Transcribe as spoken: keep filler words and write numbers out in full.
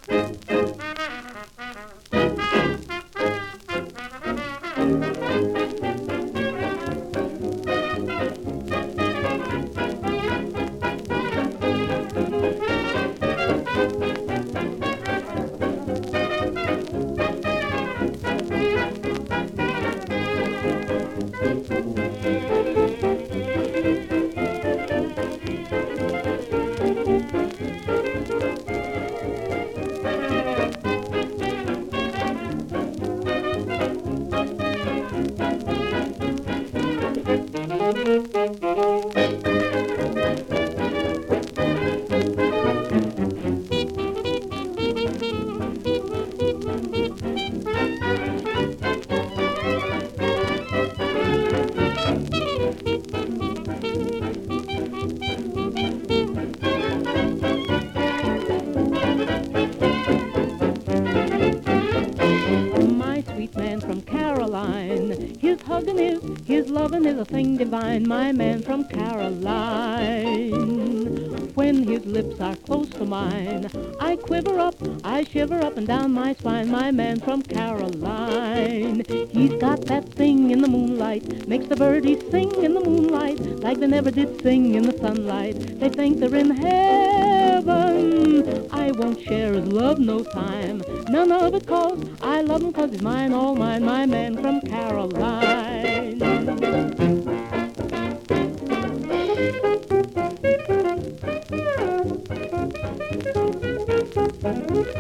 My sweet man from Caroline, his hugging is, his loving is a thing divine. My man from Caroline, when his lips are close to mine, I quiver up, I shiver up and down my spine. My man from Caroline, he's got that thing in the moonlight, makes the birdies sing in the moonlight like they never did sing in the sunlight. They think they're in heaven. I won't share his love no time, none of it, cause I love him, cause he's mine, all mine. My man from Caroline.